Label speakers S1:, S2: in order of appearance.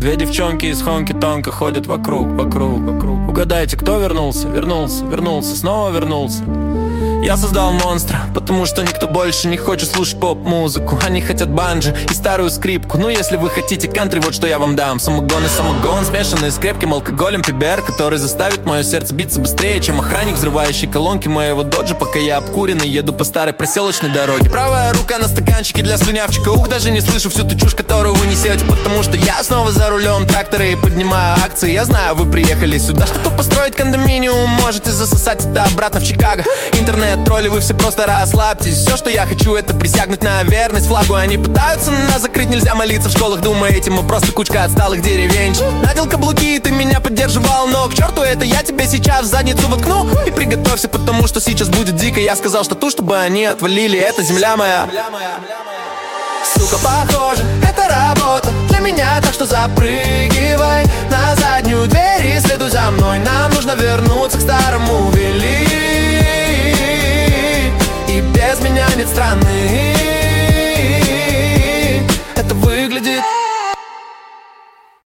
S1: Две девчонки из хонки-тонка ходят вокруг. Угадайте, кто вернулся? Вернулся, снова вернулся. Я создал монстра, потому что никто больше не хочет слушать поп-музыку. Они хотят банджи и старую скрипку. Ну если вы хотите кантри, вот что я вам дам. Самогон и самогон, смешанный с крепким алкоголем. Пибер, который заставит мое сердце биться быстрее, чем охранник, взрывающий колонки моего доджа, пока я обкуренный еду по старой проселочной дороге. Правая рука на стаканчике для слюнявчика. Ух, даже не слышу всю ту чушь, которую вы несете, потому что я снова за рулем трактора и поднимаю акции. Я знаю, вы приехали сюда, чтобы построить кондоминиум. Можете засосать это обратно в Чикаго. Интернет-тролли, вы все просто расслабьтесь. Все, что я хочу, это присягнуть на верность флагу. Они пытаются нас закрыть, нельзя молиться в школах. Думаете, мы просто кучка отсталых деревенщин. Надел каблуки, и ты меня поддерживал, но к черту это, я тебе сейчас в задницу воткну. И приготовься, потому что сейчас будет дико. Я сказал штату, чтобы они отвалили, это земля моя. Сука, похоже, это работа для меня, так что запрыгивай на заднюю дверь и следуй за мной. Нам нужно вернуться к старому, вели. И без меня нет страны.